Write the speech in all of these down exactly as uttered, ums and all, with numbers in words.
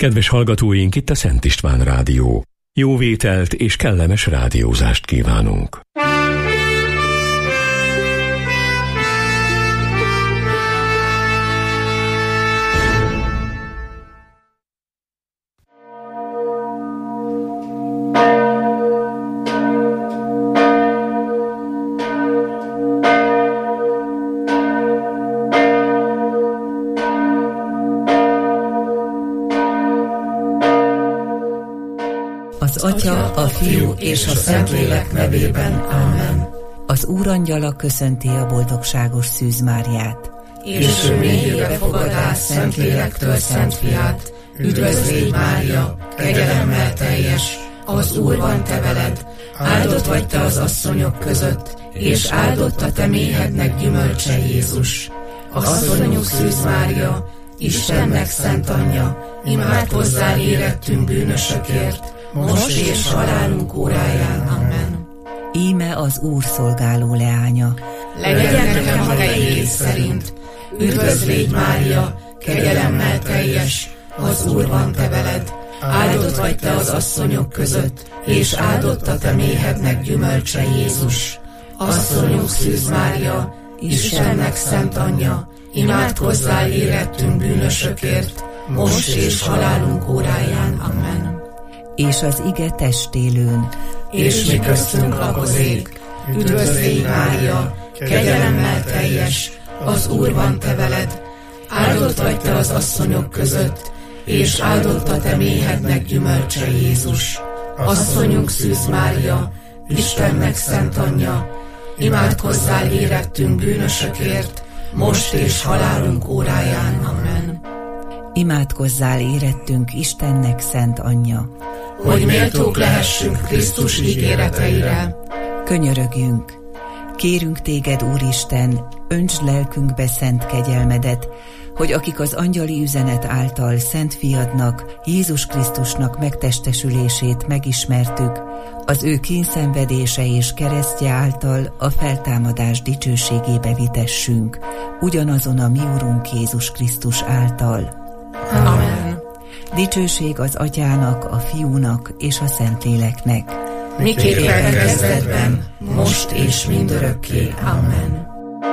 Kedves hallgatóink, itt a Szent István Rádió. Jó vételt és kellemes rádiózást kívánunk. Az Atya, a Fiú és a Szentlélek nevében. Amen. Az Úr angyala köszönti a boldogságos Szűz Máriát. És ő mélyébe fogadás Szentlélektől Szent Fiát. Üdvözl légy, Mária, kegyelemmel teljes, az Úr van te veled, áldott vagy te az asszonyok között, és áldott a te méhednek gyümölcse Jézus. Asszonyunk Szűz Mária, Istennek szent anyja, imádkozzál érettünk bűnösökért, most és halálunk óráján. Amen. Íme az Úr szolgáló leánya. Legyen nekem a te igéd szerint. Üdvözl légy, Mária, kegyelemmel teljes, az Úr van te veled, áldott vagy te az asszonyok között, és áldott a te méhednek gyümölcse Jézus. Asszonyunk Szűz Mária, Istennek szent anyja, imádkozzál érettünk bűnösökért, most és halálunk óráján. Amen. És az ige testélőn. És mi köztünk lakozik. Üdvözl légy, Mária, kegyelemmel teljes, az Úr van te veled, áldott vagy te az asszonyok között, és áldott a te méhednek gyümölcse Jézus. Asszonyunk Szűz Mária, Istennek szent anyja, imádkozzál érettünk bűnösökért, most és halálunk óráján. Amen. Imádkozzál érettünk Istennek szent anyja, hogy méltók lehessünk Krisztus ígéreteire. Könyörögjünk! Kérünk téged, Úristen, öntsd lelkünkbe szent kegyelmedet, hogy akik az angyali üzenet által Szent Fiadnak, Jézus Krisztusnak megtestesülését megismertük, az ő kényszenvedése és keresztje által a feltámadás dicsőségébe vitessünk, ugyanazon a mi Urunk Jézus Krisztus által. Amen. Dicsőség az Atyának, a Fiúnak és a Szentléleknek. Miképpen kezdetben, most és mindörökké. Amen.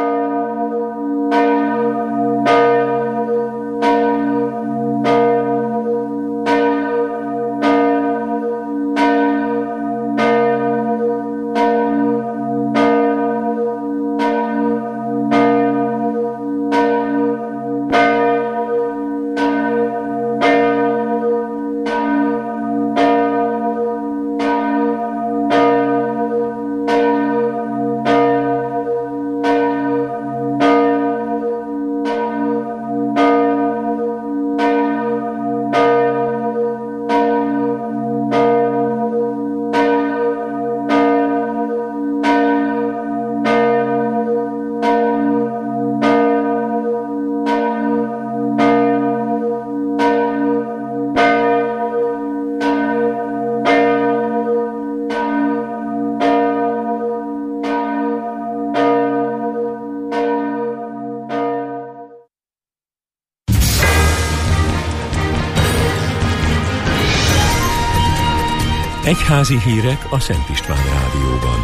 Egyházi hírek a Szent István Rádióban.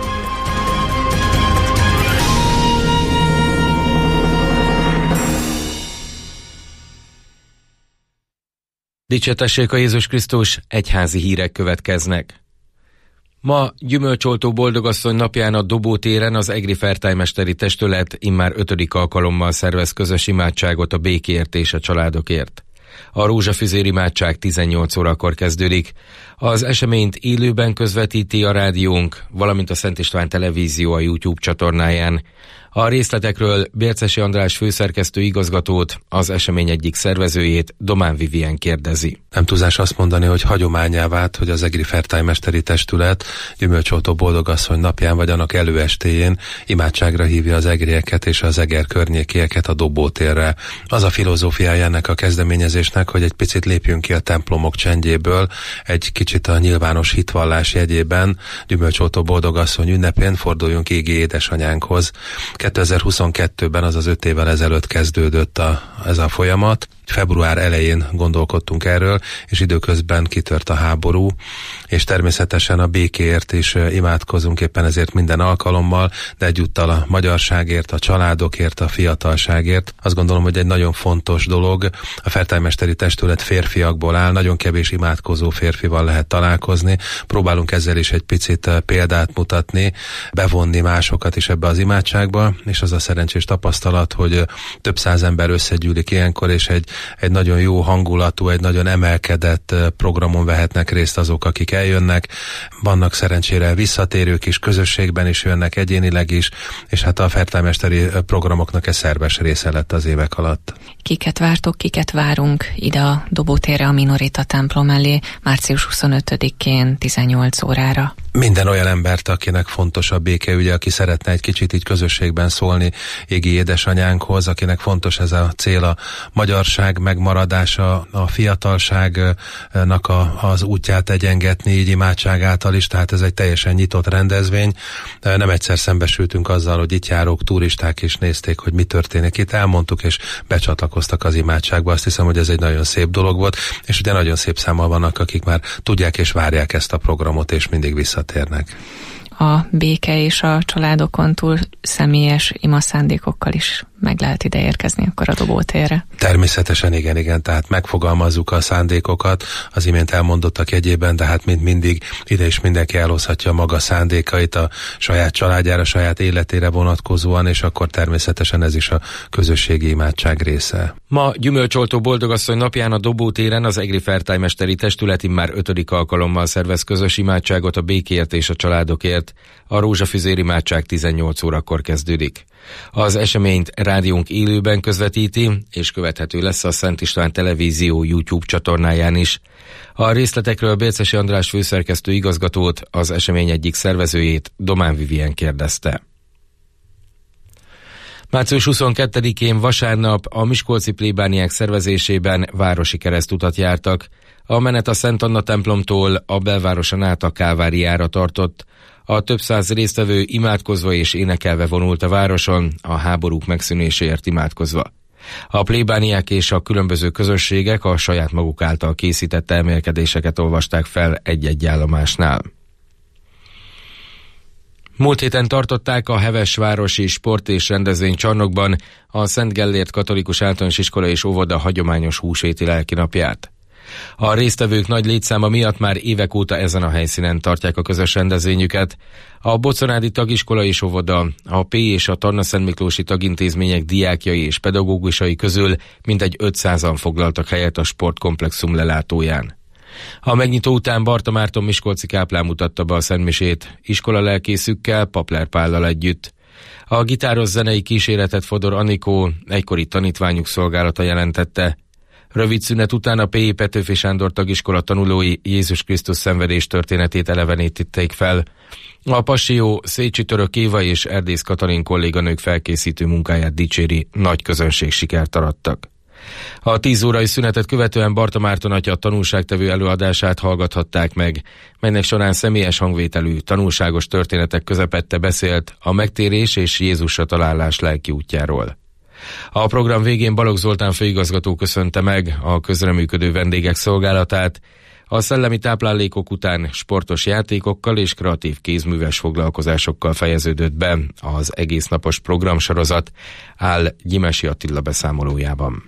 Dicsértessék a Jézus Krisztus, egyházi hírek következnek. Ma gyümölcsoltó boldogasszony napján a Dobó téren az egri fertájmesteri testület immár ötödik alkalommal szervez közös imádságot a békéért és a családokért. A rózsafüzér imádság tizennyolc órakor kezdődik. Az eseményt élőben közvetíti a rádiónk, valamint a Szent István Televízió a YouTube csatornáján. A részletekről Bércesi András főszerkesztő igazgatót, az esemény egyik szervezőjét, Domán Vivien kérdezi. Nem túlzás azt mondani, hogy hagyományá vált, hogy az egri fertájmesteri testület gyümölcsoltó boldogasszony napján vagy annak előestéjén imádságra hívja az egrieket és az Eger környékieket a Dobótérre. Az a filozófiája ennek a kezdeményezésnek, hogy egy picit lépjünk ki a templomok csendjéből, egy kicsit a nyilvános hitvallás jegyében gyümölcsoltó boldogasszony ünnepén forduljunk égi édesanyánkhoz. kétezer-huszonkettőben, azaz öt évvel ezelőtt kezdődött a, ez a folyamat. február elején gondolkodtunk erről, és időközben kitört a háború, és természetesen a békéért is imádkozunk éppen ezért minden alkalommal, de egyúttal a magyarságért, a családokért, a fiatalságért. Azt gondolom, hogy egy nagyon fontos dolog. A Fertálymesteri Testület férfiakból áll, nagyon kevés imádkozó férfival lehet találkozni. Próbálunk ezzel is egy picit példát mutatni, bevonni másokat is ebbe az imádságba, és az a szerencsés tapasztalat, hogy több száz ember összegyűlik ilyenkor, és egy, egy nagyon jó hangulatú, egy nagyon emelkedett programon vehetnek részt azok, akik eljönnek. Vannak szerencsére visszatérők is, közösségben is jönnek, egyénileg is, és hát a fertálymesteri programoknak ez szerves része lett az évek alatt. Kiket vártok, kiket várunk ide a Dobótérre, a Minorita templom elé március huszonötödikén tizennyolc órára? Minden olyan embert, akinek fontos a béke, ugye, aki szeretne egy kicsit így közösségben szólni égi édesanyánkhoz, akinek fontos ez a cél, a magyarság megmaradása, a fiatalságnak a, az útját egyengetni, így imádság által is, tehát ez egy teljesen nyitott rendezvény. Nem egyszer szembesültünk azzal, hogy itt járók turisták is nézték, hogy mi történik itt, elmondtuk, és becsatlakoztak az imádságba. Azt hiszem, hogy ez egy nagyon szép dolog volt, és ugye nagyon szép számmal vannak, akik már tudják és várják ezt a programot, és mindig visszatérnek. A béke és a családokon túl személyes imaszándékokkal is meg lehet ide érkezni akkor a Dobótérre. Természetesen igen, igen, tehát megfogalmazzuk a szándékokat, az imént elmondottak egyében, de hát mint mindig ide is mindenki elhozhatja maga szándékait a saját családjára, saját életére vonatkozóan, és akkor természetesen ez is a közösségi imádság része. Ma Gyümölcsoltó Boldogasszony napján a Dobótéren az Egri Fertálymesteri Testület immár ötödik alkalommal szervez közös imádságot a békéért és a családokért. A rózsafüzér imádság tizennyolc órakor kezdődik. Az eseményt rádiónk élőben közvetíti, és követhető lesz a Szent István Televízió YouTube csatornáján is. A részletekről Bércesi András főszerkesztő igazgatót, az esemény egyik szervezőjét, Domán Vivien kérdezte. március huszonkettedikén vasárnap a miskolci plébániák szervezésében városi keresztutat jártak. A menet a Szent Anna templomtól a belvároson át a Kálváriára tartott. A több száz résztvevő imádkozva és énekelve vonult a városon, a háborúk megszűnéséért imádkozva. A plébániák és a különböző közösségek a saját maguk által készített emelkedéseket olvasták fel egy-egy állomásnál. Múlt héten tartották a Hevesvárosi Sport- és Rendezvénycsarnokban a Szent Gellért Katolikus Általános Iskola és Óvoda hagyományos húsvéti lelkinapját. A résztvevők nagy létszáma miatt már évek óta ezen a helyszínen tartják a közös rendezvényüket. A Boconádi Tagiskola és Óvoda, a P és a Tarna-Szentmiklósi tagintézmények diákjai és pedagógusai közül mintegy ötszázan foglaltak helyet a sportkomplexum lelátóján. A megnyitó után Barta Márton miskolci káplán mutatta be a szentmisét, iskola lelkészükkel, Papler Pállal együtt. A gitáros zenei kíséretet Fodor Anikó, egykori tanítványuk szolgálata jelentette. Rövid szünet után a P I Petőfi Sándor tagiskola tanulói Jézus Krisztus szenvedés történetét elevenítették fel. A Passió Szécsi Török Éva és Erdész Katalin kolléganők felkészítő munkáját dicséri, nagy közönség sikert arattak. A tíz órai szünetet követően Barta Márton atya tanulságtevő előadását hallgathatták meg, melynek során személyes hangvételű, tanulságos történetek közepette beszélt a megtérés és Jézusra találás lelki útjáról. A program végén Balogh Zoltán főigazgató köszönte meg a közreműködő vendégek szolgálatát. A szellemi táplálékok után sportos játékokkal és kreatív kézműves foglalkozásokkal fejeződött be az egésznapos programsorozat, áll Gyimesi Attila beszámolójában.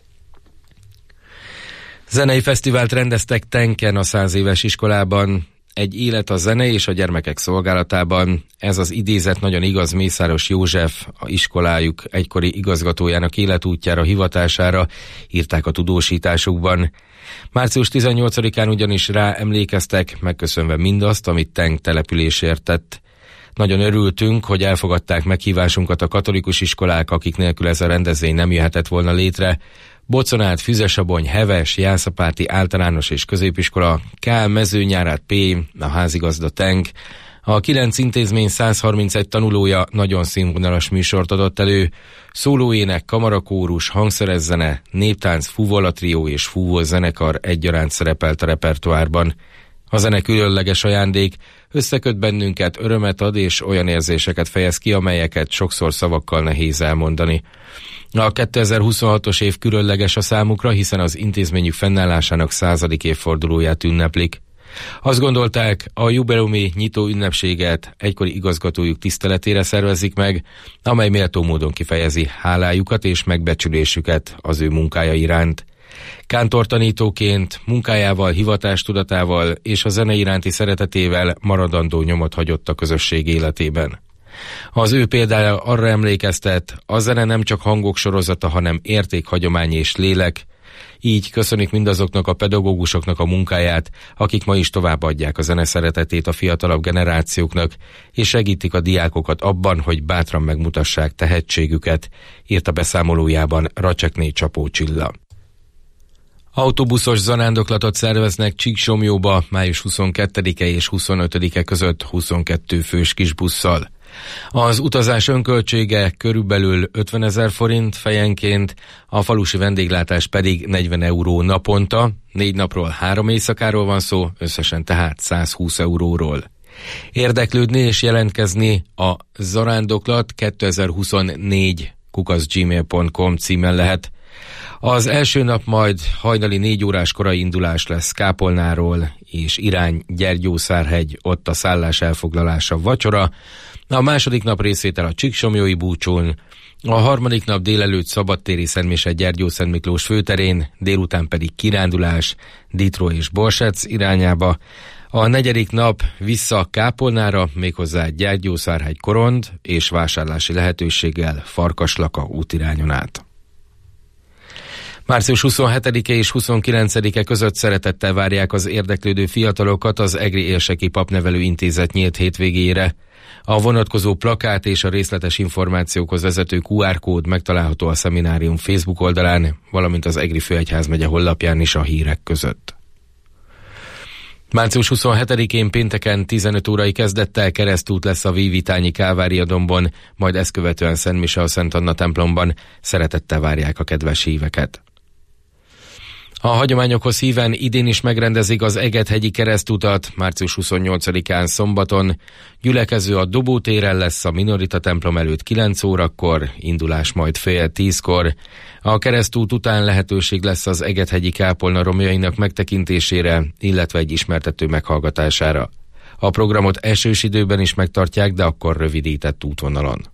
Zenei fesztivált rendeztek Tenken a száz éves iskolában. Egy élet a zene és a gyermekek szolgálatában. Ez az idézet nagyon igaz Mészáros József, a iskolájuk egykori igazgatójának életútjára, hivatására, írták a tudósításukban. március tizennyolcadikán ugyanis rá emlékeztek, megköszönve mindazt, amit Tenk településért tett. Nagyon örültünk, hogy elfogadták meghívásunkat a katolikus iskolák, akik nélkül ez a rendezvény nem jöhetett volna létre. Boconát, Füzesabony, Heves, Jászapáti általános és középiskola, K. Mezőnyárát P. a házigazda Tenk. A kilenc intézmény száz harmincegy tanulója nagyon színvonalas műsort adott elő. Szólóének, kamarakórus, hangszeres zene, néptánc, fuvola-trió és fúvó zenekar egyaránt szerepelt a repertoárban. A zene különleges ajándék, Összeköt bennünket, örömet ad és olyan érzéseket fejez ki, amelyeket sokszor szavakkal nehéz elmondani. A kétezer-huszonhatos év különleges a számukra, hiszen az intézményük fennállásának századik évfordulóját ünneplik. Azt gondolták, a jubileumi nyitó ünnepséget egykori igazgatójuk tiszteletére szervezik meg, amely méltó módon kifejezi hálájukat és megbecsülésüket az ő munkája iránt. Kántortanítóként, munkájával, hivatástudatával és a zene iránti szeretetével maradandó nyomot hagyott a közösség életében. Az ő példája arra emlékeztet, a zene nem csak hangok sorozata, hanem érték, hagyomány és lélek. Így köszönik mindazoknak a pedagógusoknak a munkáját, akik ma is továbbadják a zene szeretetét a fiatalabb generációknak, és segítik a diákokat abban, hogy bátran megmutassák tehetségüket, írta beszámolójában Racsekné Csapó Csilla. Autóbuszos zarándoklatot szerveznek Csíksomjóba május huszonkettedike és huszonötödike között huszonkettő fős kisbusszal. Az utazás önköltsége körülbelül ötvenezer forint fejenként, a falusi vendéglátás pedig negyven euró naponta, négy napról három éjszakáról van szó, összesen tehát százhúsz euróról. Érdeklődni és jelentkezni a zarándoklat kétezer-huszonnégy kukac gmail pont com címen lehet. Az első nap majd hajnali négy órás korai indulás lesz Kápolnáról, és irány Gyergyószárhegy, ott a szállás elfoglalása, vacsora. A második nap részvétel a Csíksomjói búcsón, a harmadik nap délelőtt szabadtéri Szentmise Gyergyó-Szent Miklós főterén, délután pedig kirándulás Ditró és Borsec irányába. A negyedik nap vissza Kápolnára, méghozzá Gyergyószárhegy Korond és vásárlási lehetőséggel Farkaslaka útirányon át. március huszonhetedike és huszonkilencedike között szeretettel várják az érdeklődő fiatalokat az Egri Érseki Papnevelő Intézet nyílt hétvégére. A vonatkozó plakát és a részletes információkhoz vezető kú er kód megtalálható a szeminárium Facebook oldalán, valamint az Egri Főegyházmegye honlapján is a hírek között. március huszonhetedikén pénteken tizenöt órai kezdettel keresztút lesz a Vívitányi Kávária-dombon, majd ezt követően szentmise a Szent Anna templomban. Szeretettel várják a kedves híveket. A hagyományokhoz híven idén is megrendezik az Egethegyi keresztutat március huszonnyolcadikán szombaton. Gyülekező a Dobótéren lesz a Minorita templom előtt kilenc órakor, indulás majd fél tízkor. A keresztút után lehetőség lesz az Egethegyi kápolna romjainak megtekintésére, illetve egy ismertető meghallgatására. A programot esős időben is megtartják, de akkor rövidített útvonalon.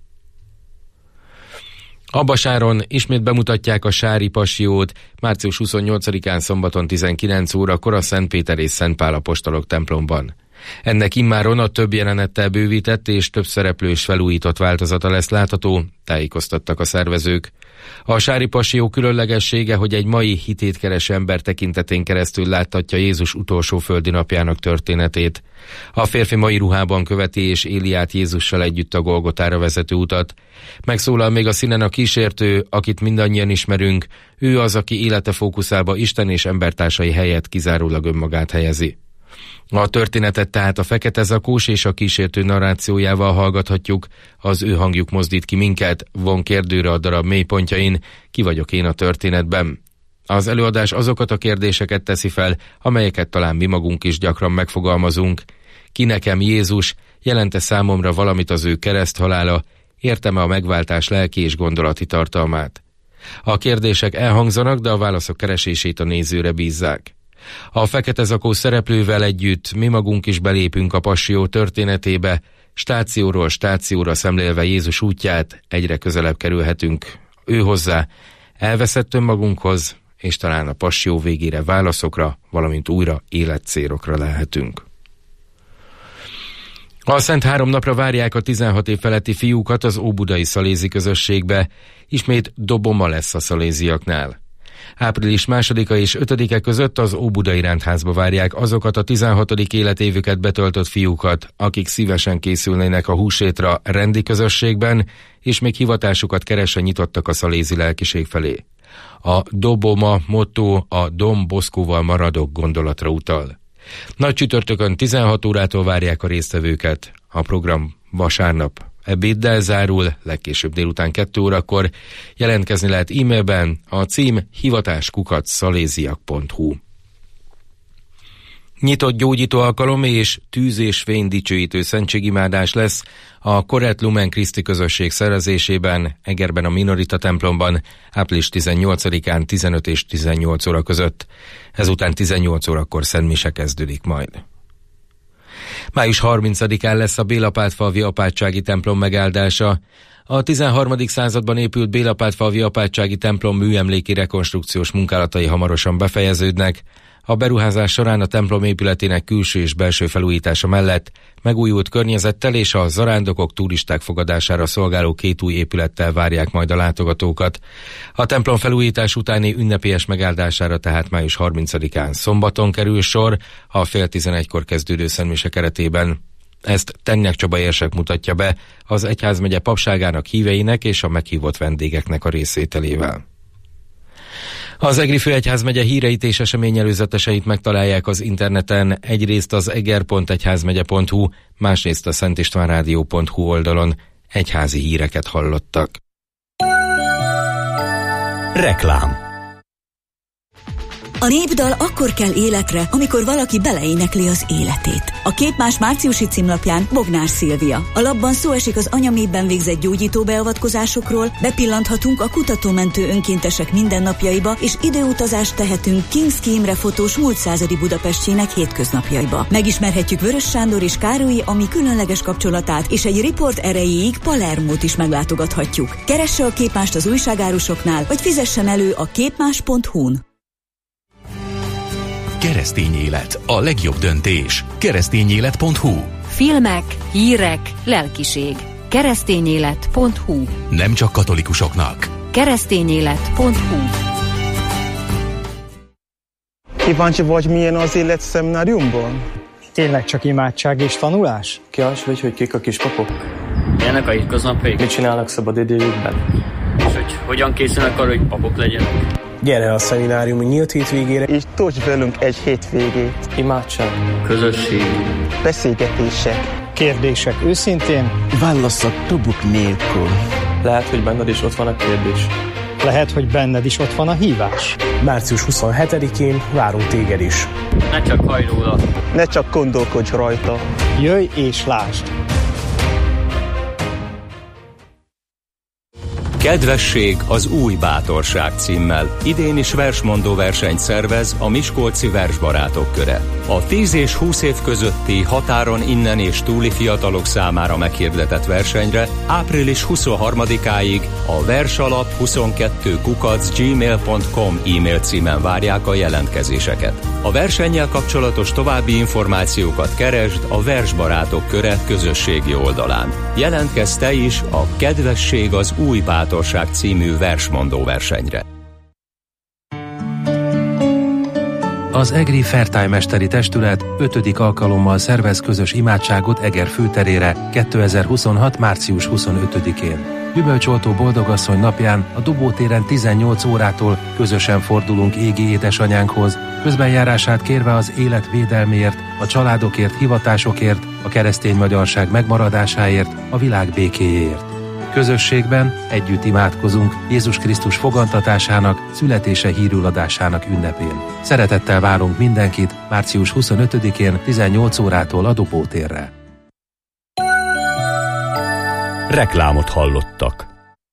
Abasáron ismét bemutatják a Sári Passiót, március huszonnyolcadikán szombaton tizenkilenc órakor a Szent Péter és Szent Pál apostolok templomban. Ennek immáron a több jelenettel bővített és több szereplős felújított változata lesz látható, tájékoztattak a szervezők. A Sári Passió különlegessége, hogy egy mai hitét kereső ember tekintetén keresztül láttatja Jézus utolsó földi napjának történetét. A férfi mai ruhában követi és éli át Jézussal együtt a Golgotára vezető utat. Megszólal még a színen a kísértő, akit mindannyian ismerünk, ő az, aki élete fókuszába Isten és embertársai helyett kizárólag önmagát helyezi. A történetet tehát a Fekete Zakós és a kísértő narrációjával hallgathatjuk, az ő hangjuk mozdít ki minket, von kérdőre a darab mélypontjain, ki vagyok én a történetben. Az előadás azokat a kérdéseket teszi fel, amelyeket talán mi magunk is gyakran megfogalmazunk. Ki nekem Jézus, jelente számomra valamit az ő kereszthalála, értem-e a megváltás lelki és gondolati tartalmát? A kérdések elhangzanak, de a válaszok keresését a nézőre bízzák. A Fekete Zakó szereplővel együtt mi magunk is belépünk a Passió történetébe, stációról stációra szemlélve Jézus útját egyre közelebb kerülhetünk ő hozzá, elveszett önmagunkhoz, és talán a Passió végére válaszokra, valamint újra életcélokra lelhetünk. A Szent Három napra várják a tizenhat év feletti fiúkat az óbudai szalézi közösségbe, ismét doboma lesz a szaléziaknál. Április másodika és ötödike között az Óbudai Rendházba várják azokat a tizenhatodik életévüket betöltött fiúkat, akik szívesen készülnének a húsvétra rendi közösségben, és még hivatásukat keresve nyitottak a szalézi lelkiség felé. A doboma motto a Dom Boscóval maradok gondolatra utal. Nagy csütörtökön tizenhat órától várják a résztvevőket. A program vasárnap ebéddel zárul, legkésőbb délután kettő órakor. Jelentkezni lehet e-mailben, a cím hivatáskukac szaléziak pont hu. Nyitott gyógyító alkalom és tűz és fény dicsőítő szentségimádás lesz a Koret Lumen Christi közösség szervezésében Egerben a Minorita templomban április tizennyolcadikán tizenöt és tizennyolc óra között. Ezután tizennyolc órakor szentmise kezdődik majd. május harmincadikán lesz a Bélapátfalvi apátsági templom megáldása. A tizenharmadik században épült Bélapátfalvi apátsági templom műemléki rekonstrukciós munkálatai hamarosan befejeződnek. A beruházás során a templom épületének külső és belső felújítása mellett megújult környezettel és a zarándokok, turisták fogadására szolgáló két új épülettel várják majd a látogatókat. A templom felújítás utáni ünnepélyes megáldására tehát május harmincadikán szombaton kerül sor, a fél tizenegykor kezdődő szentmise keretében. Ezt Tennyák Csaba érsek mutatja be az egyházmegye papságának híveinek és a meghívott vendégeknek a részvételével. Az Egri főegyházmegye híreit és eseményelőzeteseit megtalálják az interneten, egyrészt az eger pont egyházmegye pont hu, másrészt a szentistvánrádió pont hu oldalon. Egyházi híreket hallottak. Reklám. A népdal akkor kell életre, amikor valaki beleénekli az életét. A Képmás márciusi címlapján Bognár Szilvia. A lapban szó esik az anyaméhben végzett gyógyító beavatkozásokról, bepillanthatunk a kutatómentő önkéntesek mindennapjaiba, és időutazást tehetünk Kinszki Imre fotós múlt századi Budapestjének hétköznapjaiba. Megismerhetjük Vörös Sándor és Károlyi Ami különleges kapcsolatát, és egy riport erejéig Palermót is meglátogathatjuk. Keresse a Képmást az újságárusoknál, vagy fizessen elő a képmás pont hu-n. Keresztény élet, a legjobb döntés. keresztényélet pont hu. Filmek, hírek, lelkiség. keresztényélet pont hu. Nem csak katolikusoknak. keresztényélet pont hu. Kíváncsi vagy, milyen az élet szemináriumban? Tényleg csak imádság és tanulás? Kíváncsi vagy, hogy kik a kispapok? Milyenek a hétköznapjaik? Mit csinálnak szabadidejükben? És hogy hogyan készülnek arra, hogy papok legyenek? Gyere a szemináriumi nyílt hétvégére, és tölts velünk egy hétvégét. Imádság, közösség, beszélgetések, kérdések őszintén, válaszok tobuk nélkül. Lehet, hogy benned is ott van a kérdés. Lehet, hogy benned is ott van a hívás. március huszonhetedikén várunk téged is. Ne csak hajj róla. Ne csak gondolkodj rajta. Jöjj és lásd! Kedvesség az új bátorság címmel idén is versmondó versenyt szervez a Miskolci Versbarátok Köre. A tíz és húsz év közötti határon innen és túli fiatalok számára meghirdetett versenyre április huszonharmadikáig a versalap huszonkettő kukac gmail pont com e-mail címen várják a jelentkezéseket. A versennyel kapcsolatos további információkat keresd a Versbarátok Köre közösségi oldalán. Jelentkezz te is a Kedvesség az új bátorság című versmondó versenyre. Az Egri Fertájmesteri Testület ötödik alkalommal szervez közös imádságot Eger főterére kétezer-huszonhat. március huszonötödikén. Gyümölcsoltó Boldogasszony napján a Dobótéren tizennyolc órától közösen fordulunk égi édesanyánkhoz, közbenjárását kérve az élet védelméért, a családokért, hivatásokért, a keresztény magyarság megmaradásáért, a világ békéjéért. Közösségben együtt imádkozunk Jézus Krisztus fogantatásának, születése hírüladásának ünnepén. Szeretettel várunk mindenkit március huszonötödikén tizennyolc órától a Dobótérre. Reklámot hallottak.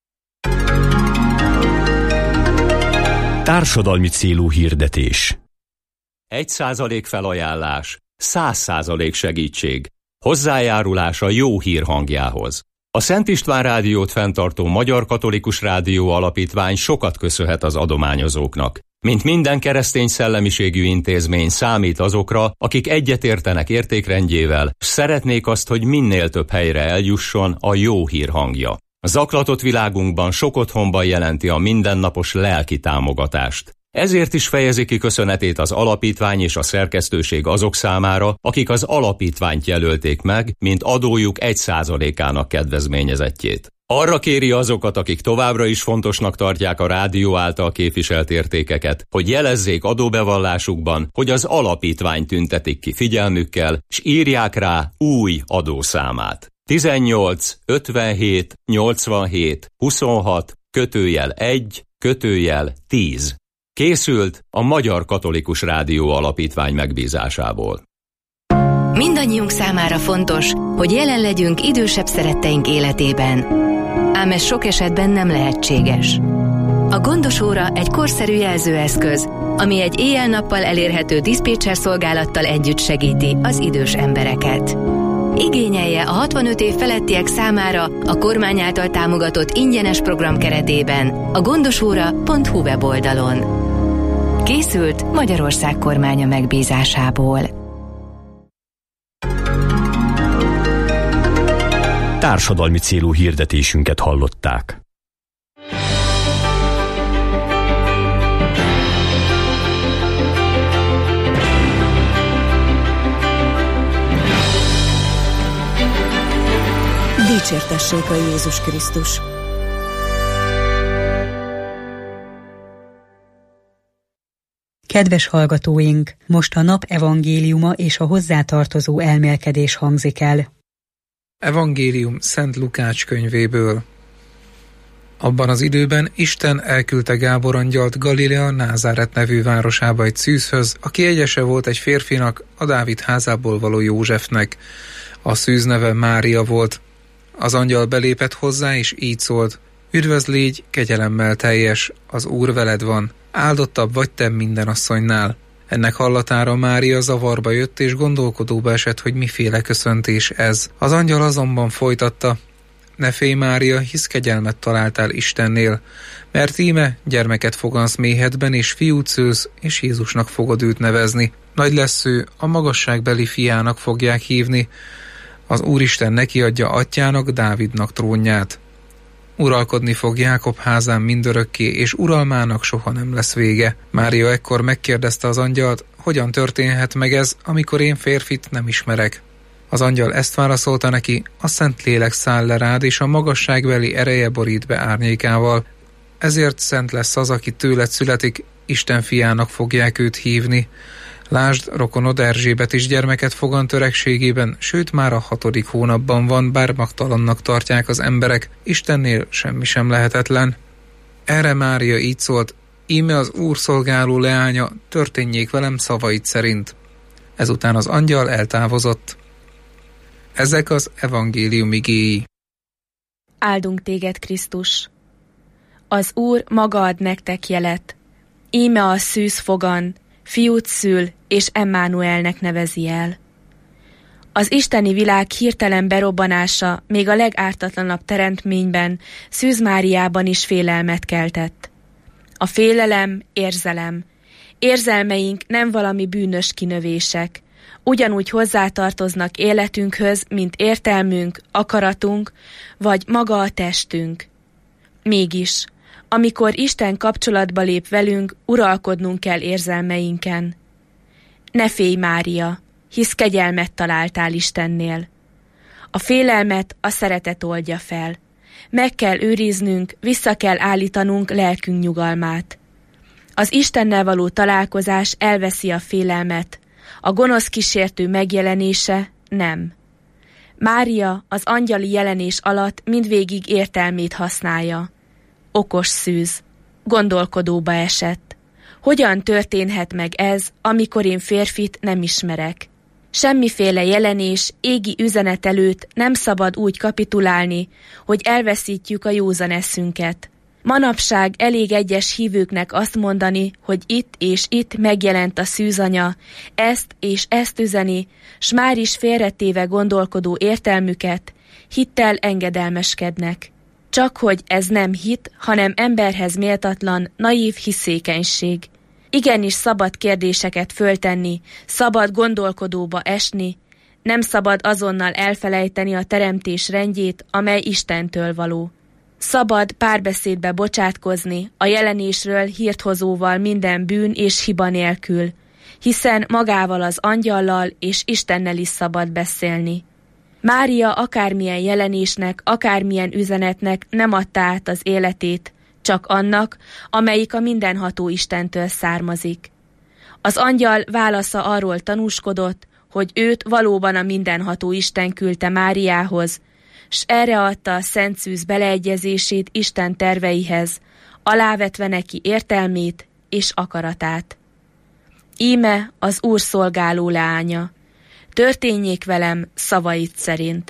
Társadalmi célú hirdetés. Egy százalék felajánlás, száz százalék segítség. Hozzájárulás a jó hír hangjához. A Szent István Rádiót fenntartó Magyar Katolikus Rádió Alapítvány sokat köszönhet az adományozóknak. Mint minden keresztény szellemiségű intézmény számít azokra, akik egyetértenek értékrendjével, s szeretnék azt, hogy minél több helyre eljusson a jó hír hangja. A zaklatott világunkban sok otthonban jelenti a mindennapos lelki támogatást. Ezért is fejezi ki köszönetét az alapítvány és a szerkesztőség azok számára, akik az alapítványt jelölték meg, mint adójuk egy százalékának kedvezményezettjét. Arra kéri azokat, akik továbbra is fontosnak tartják a rádió által képviselt értékeket, hogy jelezzék adóbevallásukban, hogy az alapítvány tüntetik ki figyelmükkel, s írják rá új adószámát. tizennyolc ötvenhét nyolcvanhét huszonhat kötőjel egy kötőjel tíz. Készült a Magyar Katolikus Rádió Alapítvány megbízásából. Mindannyiunk számára fontos, hogy jelen legyünk idősebb szeretteink életében. Ám ez sok esetben nem lehetséges. A Gondos óra egy korszerű jelzőeszköz, ami egy éjjel-nappal elérhető diszpécser szolgálattal együtt segíti az idős embereket. Igényelje a hatvanöt év felettiek számára a kormány által támogatott ingyenes program keretében a gondosóra pont hu weboldalon. Készült Magyarország kormánya megbízásából. Társadalmi célú hirdetésünket hallották. Dicsértessék a Jézus Krisztus! Kedves hallgatóink, most a nap evangéliuma és a hozzátartozó elmélkedés hangzik el. Evangélium Szent Lukács könyvéből. Abban az időben Isten elküldte Gábor angyalt Galilea Názáret nevű városába egy szűzhöz, aki egyese volt egy férfinak, a Dávid házából való Józsefnek. A szűz neve Mária volt. Az angyal belépett hozzá, és így szólt: Üdvözl légy, kegyelemmel teljes, az Úr veled van, áldottabb vagy te minden asszonynál. Ennek hallatára Mária zavarba jött, és gondolkodóba esett, hogy miféle köszöntés ez. Az angyal azonban folytatta: Ne félj, Mária, hisz kegyelmet találtál Istennél, mert íme gyermeket fogansz méhedben, és fiút szülsz, és Jézusnak fogod őt nevezni. Nagy lesz ő, a magasságbeli fiának fogják hívni. Az Úristen neki adja atyának, Dávidnak trónját. Uralkodni fog Jákob házán mindörökké, és uralmának soha nem lesz vége. Mária ekkor megkérdezte az angyalt, hogyan történhet meg ez, amikor én férfit nem ismerek. Az angyal ezt válaszolta neki: a Szentlélek száll le rád, és a magasságbeli ereje borít be árnyékával. Ezért szent lesz az, aki tőled születik, Isten fiának fogják őt hívni. Lásd, rokonod Erzsébet is gyermeket fogant öregségében, sőt már a hatodik hónapban van, bár magtalannak tartják az emberek, Istennél semmi sem lehetetlen. Erre Mária így szólt: íme az Úr szolgáló leánya, történjék velem szavait szerint. Ezután az angyal eltávozott. Ezek az evangélium igéi. Áldunk téged, Krisztus! Az Úr maga ad nektek jelet. Íme a szűz fogan, fiút szül, és Emmánuelnek nevezi el. Az isteni világ hirtelen berobbanása még a legártatlanabb teremtményben, Szűz Máriában is félelmet keltett. A félelem érzelem. Érzelmeink nem valami bűnös kinövések. Ugyanúgy hozzátartoznak életünkhöz, mint értelmünk, akaratunk, vagy maga a testünk. Mégis, amikor Isten kapcsolatba lép velünk, uralkodnunk kell érzelmeinken. Ne félj, Mária, hisz kegyelmet találtál Istennél. A félelmet a szeretet oldja fel. Meg kell őriznünk, vissza kell állítanunk lelkünk nyugalmát. Az Istennel való találkozás elveszi a félelmet, a gonosz kísértő megjelenése nem. Mária az angyali jelenés alatt mindvégig értelmét használja. Okos szűz, gondolkodóba esett. Hogyan történhet meg ez, amikor én férfit nem ismerek? Semmiféle jelenés, égi üzenet előtt nem szabad úgy kapitulálni, hogy elveszítjük a józan eszünket. Manapság elég egyes hívőknek azt mondani, hogy itt és itt megjelent a szűzanya, ezt és ezt üzeni, s már is félretéve gondolkodó értelmüket, hittel engedelmeskednek. Csak hogy ez nem hit, hanem emberhez méltatlan, naív hiszékenység. Igenis szabad kérdéseket föltenni, szabad gondolkodóba esni, nem szabad azonnal elfelejteni a teremtés rendjét, amely Istentől való. Szabad párbeszédbe bocsátkozni, a jelenésről hírthozóval minden bűn és hiba nélkül, hiszen magával az angyallal és Istennel is szabad beszélni. Mária akármilyen jelenésnek, akármilyen üzenetnek nem adta át az életét, csak annak, amelyik a mindenható Istentől származik. Az angyal válasza arról tanúskodott, hogy őt valóban a mindenható Isten küldte Máriához, s erre adta a szent szűz beleegyezését Isten terveihez, alávetve neki értelmét, és akaratát. Íme az Úr szolgáló leánya, történjék velem szavait szerint.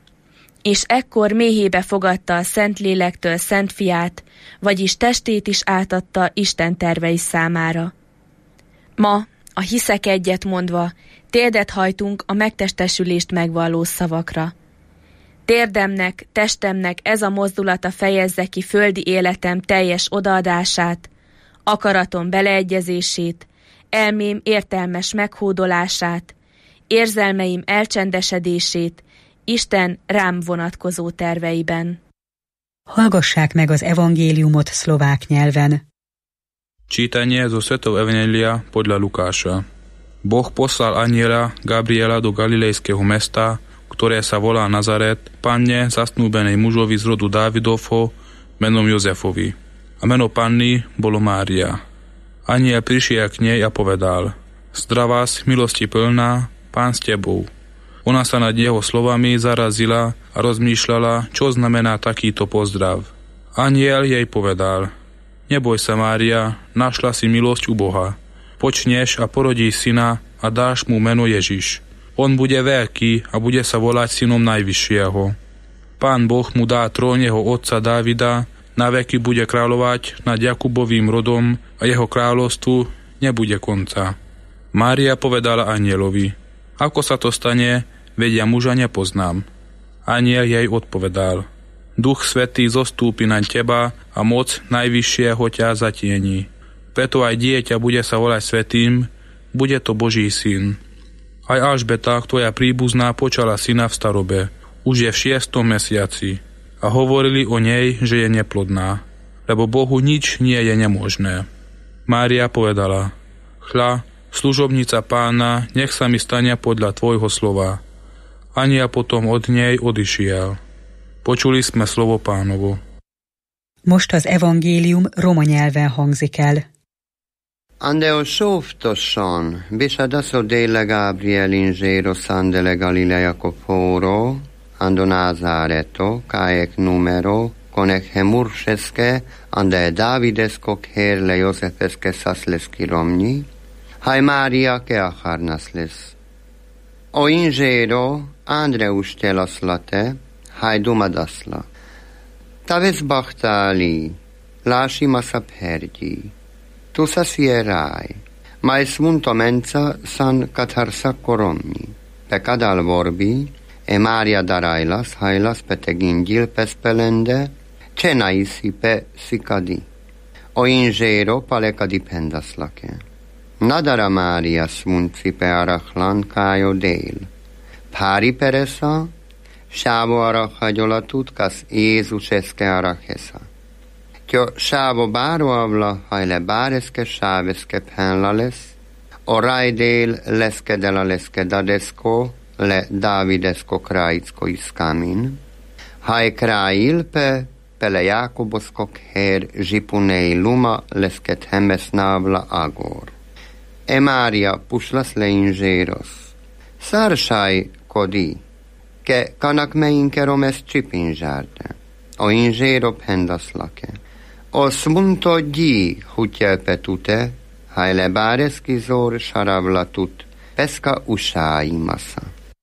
És ekkor méhébe fogadta a Szentlélektől Szent Fiát, vagyis testét is átadta Isten tervei számára. Ma, a hiszek egyet mondva, térdet hajtunk a megtestesülést megvalló szavakra. Térdemnek, testemnek ez a mozdulata fejezze ki földi életem teljes odaadását, akaratom beleegyezését, elmém értelmes meghódolását, érzelmeim elcsendesedését, Isten rám vonatkozó terveiben. Hallgassák meg az evangéliumot szlovák nyelven. Čítanie zo Svätého Evanjelia podľa Lukáša. Boh poslal anjela Gabriela do galilejského mesta, ktoré sa volá Nazaret, panne zasnúbenej mužovi z rodu Dávidovho menom Jozefovi. A meno panny bolo Mária. Anjel prišiel k nej a povedal: Zdravás, milosti plná, Pán s tebou. Ona sa nad jeho slovami zarazila a rozmýšľala, čo znamená takýto pozdrav. Anjel jej povedal: Neboj sa, Mária, našla si milosť u Boha. Počneš a porodíš syna a dáš mu meno Ježiš. On bude veľký a bude sa volať synom Najvyššieho. Pán Boh mu dá trón jeho otca Dávida, na veky bude kráľovať nad Jakubovým rodom a jeho kráľovstvu nebude konca. Mária povedala anjelovi: Ako sa to stane, veď ja muža nepoznám. Anjel jej odpovedal: Duch Svätý zostúpi na teba a moc Najvyššieho ťa zatieni. Preto aj dieťa bude sa volať Svätým, bude to Boží syn. Aj Alžbeta, tvoja príbuzná, počala syna v starobe, už je v šiestom mesiaci. A hovorili o nej, že je neplodná, lebo Bohu nič nie je nemožné. Mária povedala: Hľa, služobnica Pána, nech sa mi stane podľa tvojho slova. Anjel potom od nej odišiel. Počuli sme slovo Pánovo. Most az evangélium roma nyelven hangzik el. Andeo softosan, bisadaso dele Gabriel in giro sandele Galilea coporo, ando Nazareto, caec numero, conec hemurseske, ande Davidesko herle Josefeske sasleski romni, hai Maria che acharnasles. O in giro, Andreus telaslate, hai dumadasla. Taves bachtali, lași masa perdi. Tu sa sierai, mai smunto mensa san katarsa koromni. Pe kadal vorbi, e Maria darailas, hailas petegingil pespelende, cenaisi pe sikadi. O ingero paleka dipendaslake. Nadara Maria smunci pe arachlan kajo dél. Pári peresa, sávo arachagyolatud, kas Jézus eszke arachesa. Tjo sávo báro avla, hajle báreske sáveske penla lesz, o rajdél leszke dela leszke dadesko, le Dávidesko kraicko iskamin, haj krail pe pele Jákoboskok her zsipunei luma leszket hemesnávla agor. E Mária puslas le ingéros. Szársaj kodi, ke kanak meinke romes csipinzsárde, o ingéro pendaslake. O smunto gyi hutjelpetute, hajle báreszkizor saravlatut, peska usáimasa.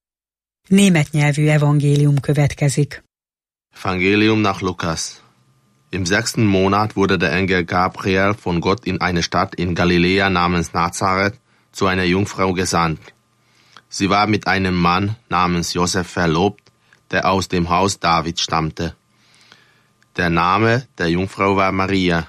Német nyelvű evangélium következik. Evangelium nach Lukas. Im sechsten Monat wurde der Engel Gabriel von Gott in eine Stadt in Galiläa namens Nazareth zu einer Jungfrau gesandt. Sie war mit einem Mann namens Josef verlobt, der aus dem Haus David stammte. Der Name der Jungfrau war Maria.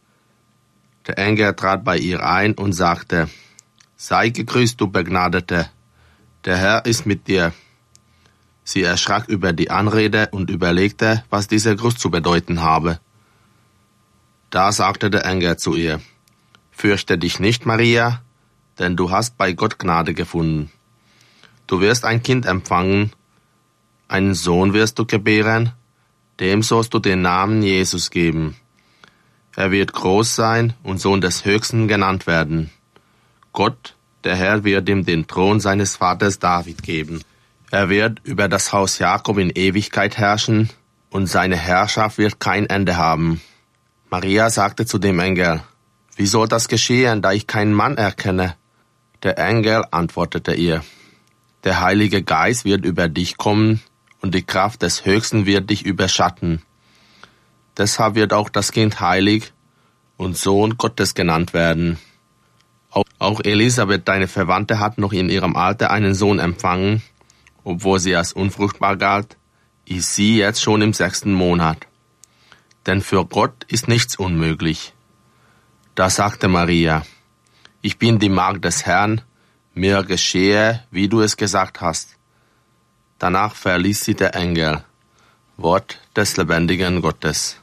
Der Engel trat bei ihr ein und sagte: Sei gegrüßt, du Begnadete, der Herr ist mit dir. Sie erschrak über die Anrede und überlegte, was dieser Gruß zu bedeuten habe. Da sagte der Engel zu ihr: Fürchte dich nicht, Maria, denn du hast bei Gott Gnade gefunden. Du wirst ein Kind empfangen, einen Sohn wirst du gebären, dem sollst du den Namen Jesus geben. Er wird groß sein und Sohn des Höchsten genannt werden. Gott, der Herr, wird ihm den Thron seines Vaters David geben. Er wird über das Haus Jakob in Ewigkeit herrschen, und seine Herrschaft wird kein Ende haben. Maria sagte zu dem Engel: Wie soll das geschehen, da ich keinen Mann erkenne? Der Engel antwortete ihr, der Heilige Geist wird über dich kommen und die Kraft des Höchsten wird dich überschatten. Deshalb wird auch das Kind heilig und Sohn Gottes genannt werden. Auch, auch Elisabeth, deine Verwandte, hat noch in ihrem Alter einen Sohn empfangen, obwohl sie als unfruchtbar galt, ist sie jetzt schon im sechsten Monat. Denn für Gott ist nichts unmöglich. Da sagte Maria, ich bin die Magd des Herrn, mir geschehe, wie du es gesagt hast. Danach verließ sie der Engel. Wort des lebendigen Gottes.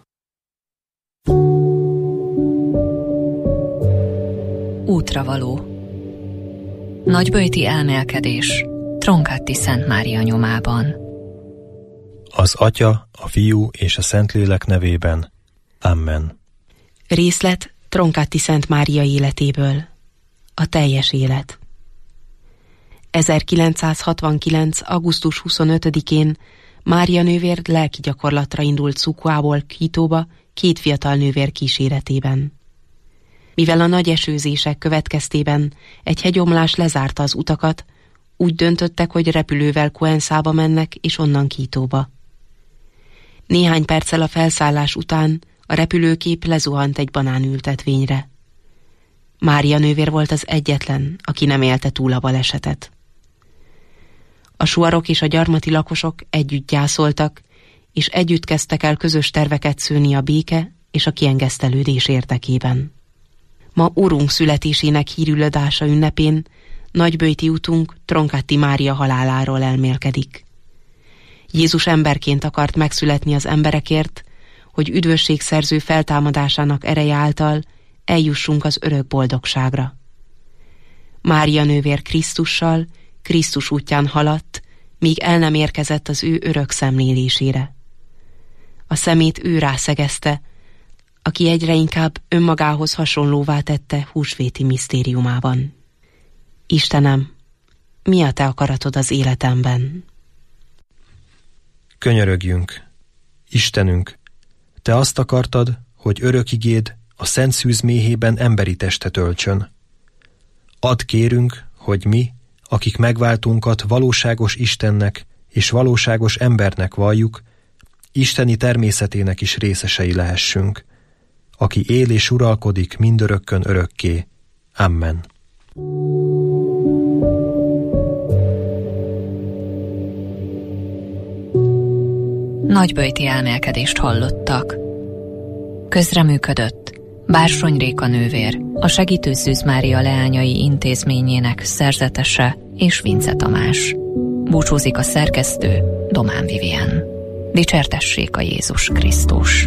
Útravaló. Nagyböjti elmélkedés Tronkáti Szent Mária nyomában. Az Atya, a Fiú és a Szentlélek nevében. Amen. Részlet Tronkáti Szent Mária életéből. A teljes élet. ezerkilencszázhatvankilenc. augusztus huszonötödikén Mária nővér lelki gyakorlatra indult Szukuából Kítóba két fiatal nővér kíséretében. Mivel a nagy esőzések következtében egy hegyomlás lezárta az utakat, úgy döntöttek, hogy repülővel Coenszába mennek, és onnan Kítóba. Néhány perccel a felszállás után a repülőkép lezuhant egy banánültetvényre. Mária nővér volt az egyetlen, aki nem élte túl a balesetet. A suarok és a gyarmati lakosok együtt gyászoltak, és együtt kezdtek el közös terveket szőni a béke és a kiengesztelődés érdekében. Ma Urunk születésének hírüladása ünnepén nagyböjti utunk Tronkáti Mária haláláról elmélkedik. Jézus emberként akart megszületni az emberekért, hogy üdvösségszerző feltámadásának ereje által eljussunk az örök boldogságra. Mária nővér Krisztussal, Krisztus útján haladt, míg el nem érkezett az ő örök szemlélésére. A szemét ő rászegezte, aki egyre inkább önmagához hasonlóvá tette húsvéti misztériumában. Istenem, mi a te akaratod az életemben? Könyörögjünk. Istenünk, te azt akartad, hogy örök igéd a szent szűz méhében emberi testet öltsön. Add kérünk, hogy mi, akik megváltunkat valóságos Istennek és valóságos embernek valljuk, isteni természetének is részesei lehessünk, aki él és uralkodik mindörökkön örökké. Amen. Nagyböjti elmélkedést hallottak. Közreműködött Bársony Réka nővér, a Segítő Szűz Mária leányai intézményének szerzetese és Vince Tamás. Búcsúzik a szerkesztő, Domán Vivien. Dicsértessék a Jézus Krisztus!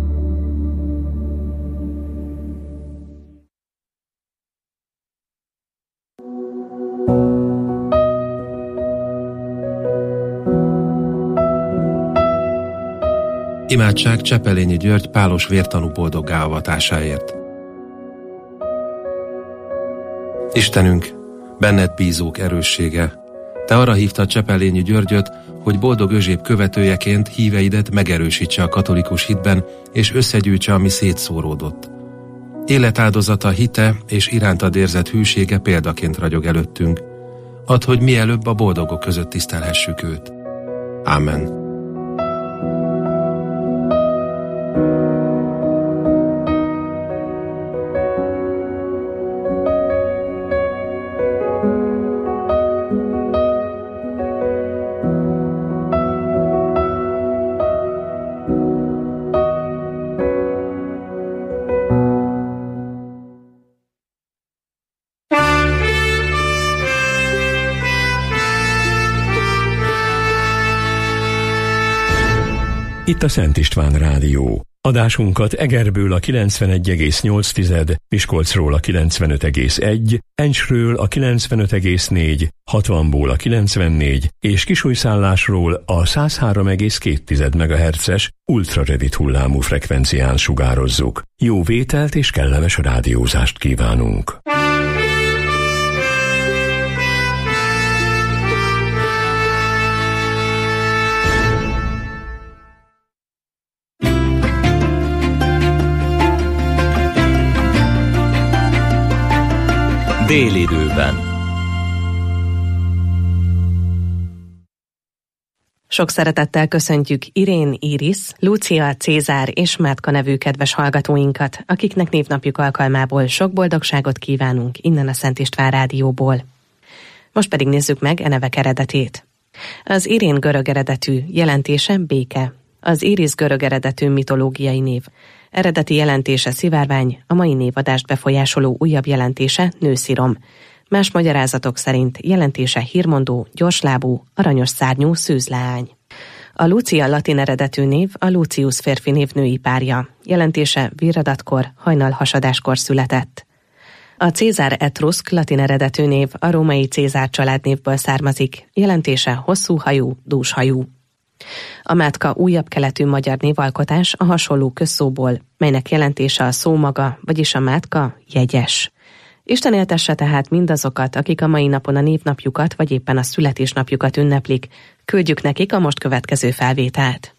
Imádság Csepelényi György pálos vértanú boldoggá avatásáért. Istenünk, benned bízók erőssége, te arra hívtad Csepelényi Györgyöt, hogy boldog özséb követőjeként híveidet megerősítse a katolikus hitben, és összegyűjtse, ami szétszóródott. Életáldozata, hite és irántad érzett hűsége példaként ragyog előttünk. Add, hogy mielőbb a boldogok között tisztelhessük őt. Ámen. Itt a Szent István Rádió. Adásunkat Egerből a kilencvenegy egész nyolc, Miskolcról a kilencvenöt egész egy, Encsről a kilencvenöt egész négy, hatvanból a kilencvennégy és Kisújszállásról a száz három egész két megahertzes ultrarövid hullámú frekvencián sugározzuk. Jó vételt és kellemes rádiózást kívánunk! Délidőben. Sok szeretettel köszöntjük Irén, Iris, Lúcia, Cézár és Mátka nevű kedves hallgatóinkat, akiknek névnapjuk alkalmából sok boldogságot kívánunk innen a Szent István Rádióból. Most pedig nézzük meg e nevek eredetét. Az Irén görög eredetű, jelentése béke. Az Iris görög eredetű mitológiai név. Eredeti jelentése szivárvány, a mai névadást befolyásoló újabb jelentése nőszirom. Más magyarázatok szerint jelentése hírmondó, gyorslábú, aranyos szárnyú szűzleány. A Lúcia latin eredetű név a Lucius férfi név női párja. Jelentése virradatkor, hajnalhasadáskor született. A Cézár etruszk latin eredetű név a római Cézár családnévből származik. Jelentése hosszú hajú, dús hajú. A Mátka újabb keletű magyar névalkotás a hasonló közszóból, melynek jelentése a szó maga, vagyis a Mátka jegyes. Isten éltesse tehát mindazokat, akik a mai napon a névnapjukat, vagy éppen a születésnapjukat ünneplik. Küldjük nekik a most következő felvételt.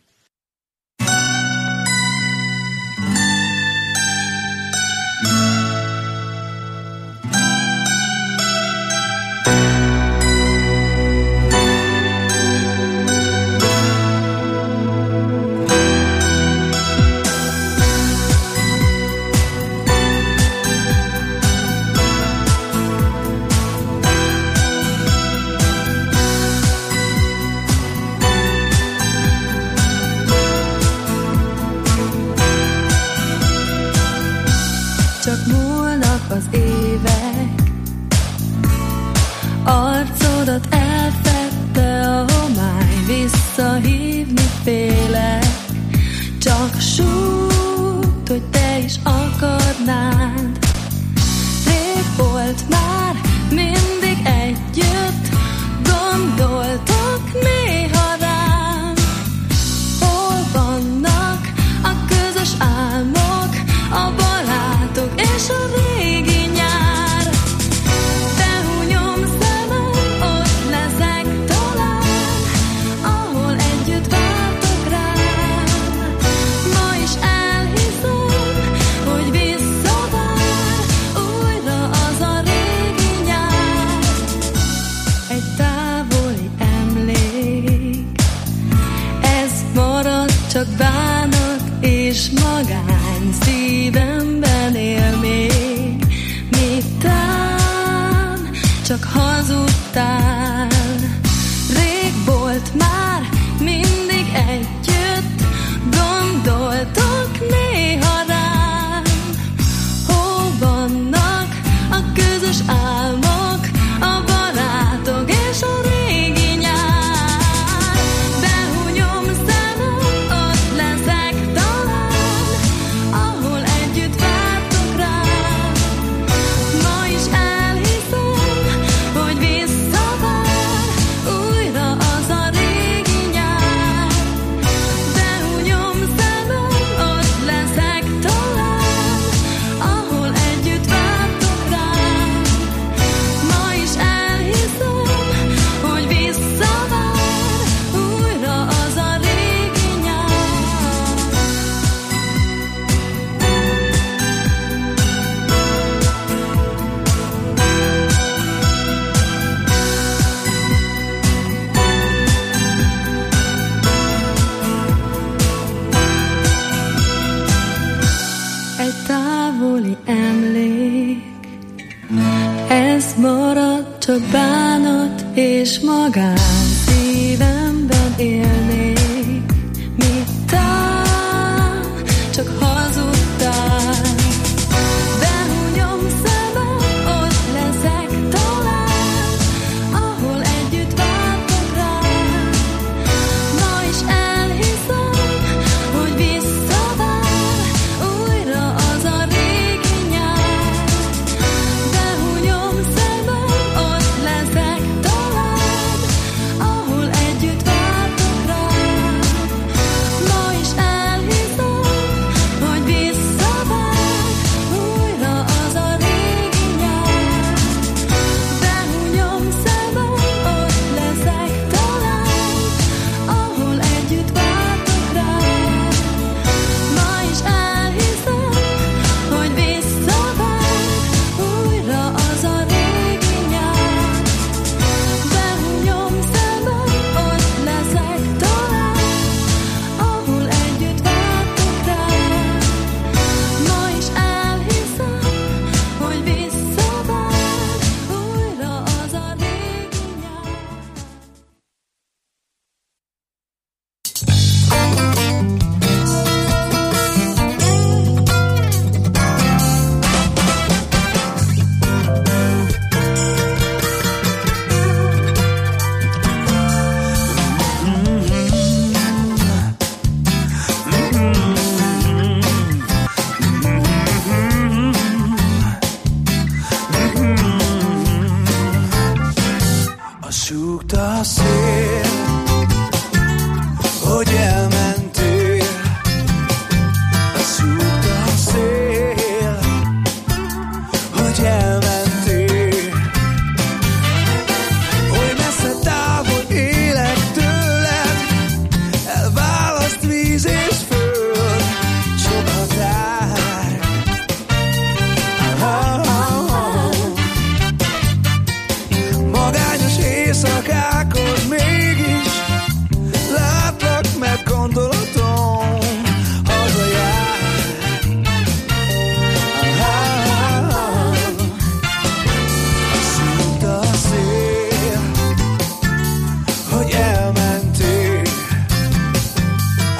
Csak bánat és magán szívemben élnék, mit tán, csak hazudtál. Behunyom szemem, ott leszek talán, ahol együtt vártok rám. Ma is elhiszem, hogy visszavár újra az a régi nyár. Behunyom szemem, ott leszek talán, ahol együtt vártok rám.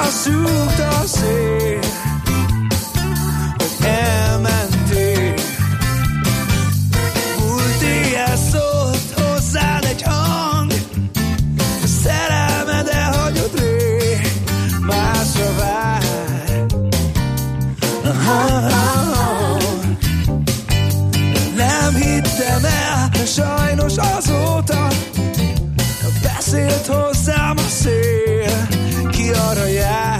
azt súgta a szél, hogy elmentél. Múlt éjjel szólt hozzád egy hang, a szerelmed elhagyott rég, másra vár. Nem hittem el, de sajnos azóta beszélt hozzám a szél, ki arra jár.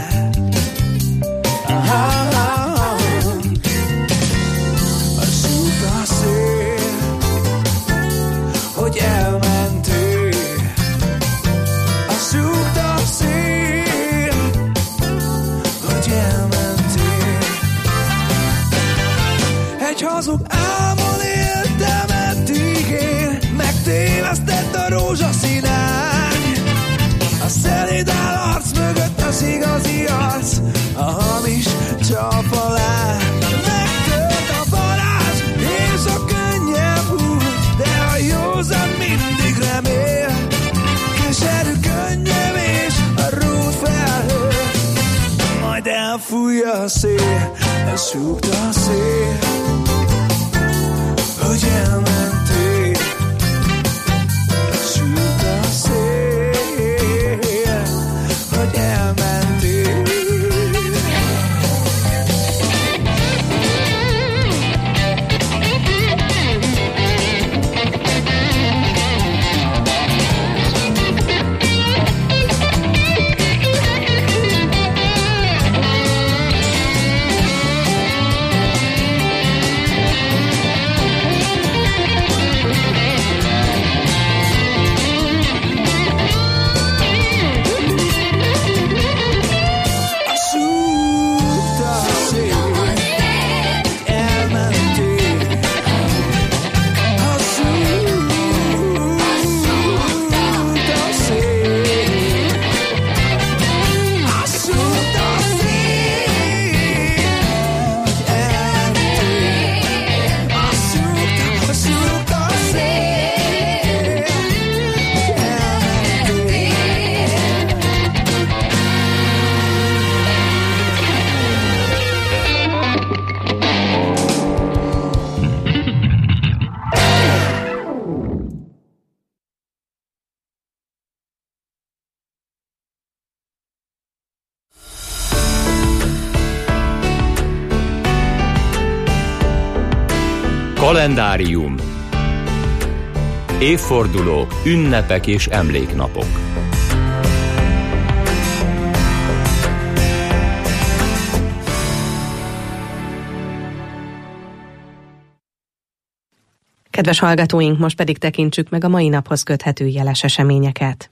Azt súgta a szél, hogy elmentél. Azt súgta a szél, hogy elmentél. Egy hazug álmon éltem eddig én, megtévesztett a rózsaszínány. A szeléd áll arc mögött az igazi arc, a hamis csap alá. Megtölt a varázs és a könnyebb út, de a józan mindig remél. Keserű könnyebb és a rút felhő, majd elfújja a szél. Ezt súgta a szél, hogy elmentél. Súgta a szél, hogy elmentél. Kalendárium. Évfordulók, ünnepek és emléknapok. Kedves hallgatóink, most pedig tekintsük meg a mai naphoz köthető jeles eseményeket.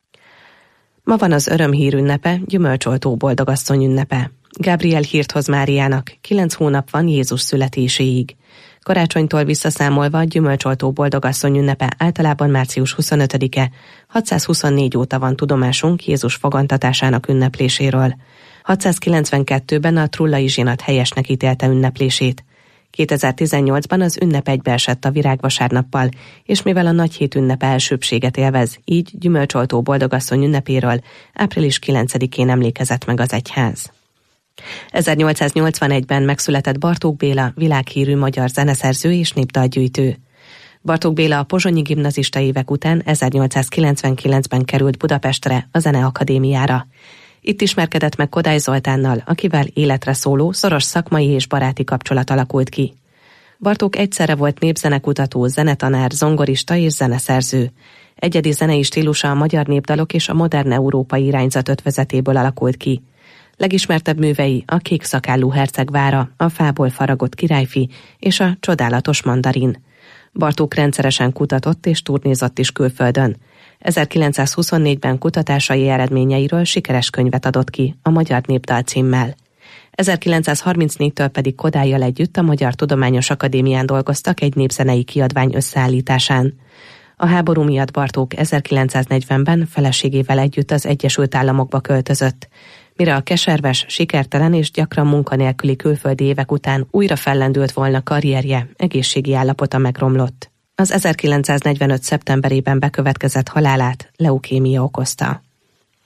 Ma van az örömhír ünnepe, gyümölcsoltó boldogasszony ünnepe. Gabriel hírt hoz Máriának, kilenc hónap van Jézus születéséig. Karácsonytól visszaszámolva gyümölcsoltó boldogasszony ünnepe általában március huszonötödike, hatszázhuszonnégy óta van tudomásunk Jézus fogantatásának ünnepléséről. hatszázkilencvenkettőben a Trullai zsinat helyesnek ítélte ünneplését. kétezer-tizennyolcban az ünnep egybeesett a virágvasárnappal, és mivel a nagyhét ünnepe elsőbbséget élvez, így gyümölcsoltó boldogasszony ünnepéről április kilencedikén emlékezett meg az egyház. ezernyolcszáznyolcvanegyben megszületett Bartók Béla, világhírű magyar zeneszerző és népdalgyűjtő. Bartók Béla a pozsonyi gimnazista évek után ezernyolcszázkilencvenkilencben került Budapestre, a Zeneakadémiára. Itt ismerkedett meg Kodály Zoltánnal, akivel életre szóló, szoros szakmai és baráti kapcsolat alakult ki. Bartók egyszerre volt népzenekutató, zenetanár, zongorista és zeneszerző. Egyedi zenei stílusa a magyar népdalok és a modern európai irányzat ötvözetéből alakult ki. Legismertebb művei a Kék szakállú herceg vára, a fából faragott királyfi és a csodálatos mandarin. Bartók rendszeresen kutatott és turnézott is külföldön. ezerkilencszázhuszonnégyben kutatásai eredményeiről sikeres könyvet adott ki, a Magyar Népdal címmel. ezerkilencszázharmincnégytől pedig Kodállyal együtt a Magyar Tudományos Akadémián dolgoztak egy népzenei kiadvány összeállításán. A háború miatt Bartók ezerkilencszáznegyvenben feleségével együtt az Egyesült Államokba költözött. Mire a keserves, sikertelen és gyakran munkanélküli külföldi évek után újra fellendült volna karrierje, egészségi állapota megromlott. Az ezerkilencszáznegyvenöt szeptemberében bekövetkezett halálát leukémia okozta.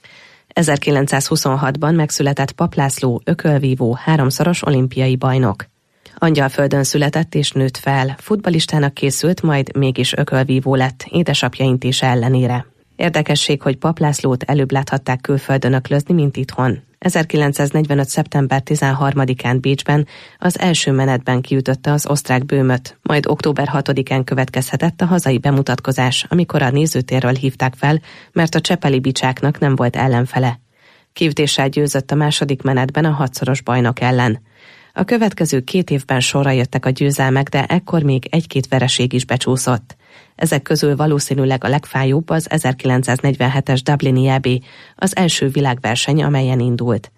ezerkilencszázhuszonhatban megszületett Papp László ökölvívó háromszoros olimpiai bajnok. Angyalföldön született és nőtt fel, futballistának készült, majd mégis ökölvívó lett, édesapja intése ellenére. Érdekesség, hogy Papp Lászlót előbb láthatták külföldön öklözni, mint itthon. ezerkilencszáznegyvenöt. szeptember tizenharmadikán Bécsben az első menetben kiütötte az osztrák bőmöt, majd október hatodikán következhetett a hazai bemutatkozás, amikor a nézőtérről hívták fel, mert a csepeli bicsáknak nem volt ellenfele. Kiütéssel győzött a második menetben a hatszoros bajnok ellen. A következő két évben sorra jöttek a győzelmek, de ekkor még egy-két vereség is becsúszott. Ezek közül valószínűleg a legfájóbb az ezerkilencszáznegyvenhetes Dublini é bé, az első világverseny, amelyen indult.